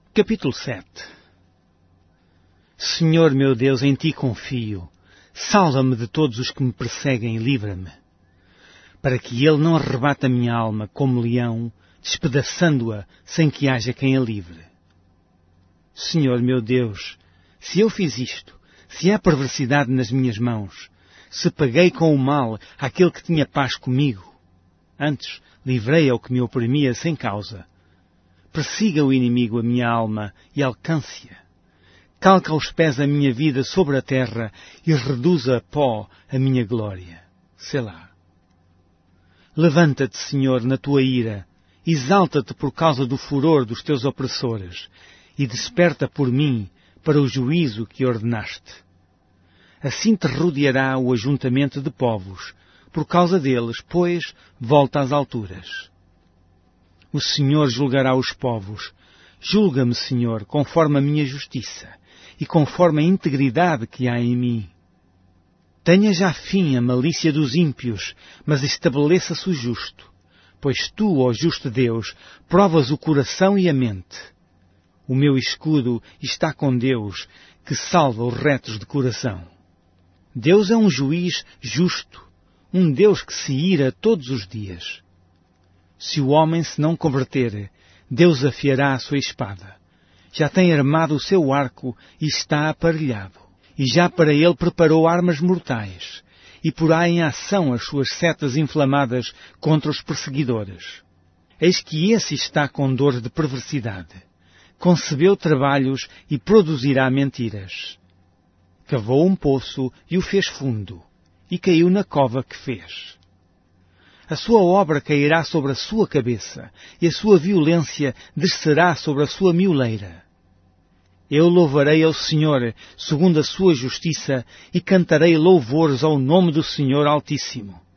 Capítulo 7. Senhor meu Deus, em Ti confio. Salva-me de todos os que me perseguem e livra-me, para que Ele não arrebate a minha alma como leão, despedaçando-a sem que haja quem a livre. Senhor meu Deus, se eu fiz isto, se há perversidade nas minhas mãos, se paguei com o mal àquele que tinha paz comigo, antes livrei ao que me oprimia sem causa. Persiga o inimigo a minha alma e alcance-a. Calca aos pés a minha vida sobre a terra e reduza a pó a minha glória. Selá. Levanta-te, Senhor, na tua ira, exalta-te por causa do furor dos teus opressores e desperta por mim para o juízo que ordenaste. Assim te rodeará o ajuntamento de povos, por causa deles, pois, volta às alturas. O Senhor julgará os povos. Julga-me, Senhor, conforme a minha justiça e conforme a integridade que há em mim. Tenha já fim a malícia dos ímpios, mas estabeleça-se o justo, pois tu, ó justo Deus, provas o coração e a mente. O meu escudo está com Deus, que salva os retos de coração. Deus é um juiz justo, um Deus que se ira todos os dias. Se o homem se não converter, Deus afiará a sua espada. Já tem armado o seu arco e está aparelhado. E já para ele preparou armas mortais. E porá em ação as suas setas inflamadas contra os perseguidores. Eis que esse está com dor de perversidade. Concebeu trabalhos e produzirá mentiras. Cavou um poço e o fez fundo. E caiu na cova que fez. A sua obra cairá sobre a sua cabeça, e a sua violência descerá sobre a sua mioleira. Eu louvarei ao Senhor, segundo a sua justiça, e cantarei louvores ao nome do Senhor Altíssimo.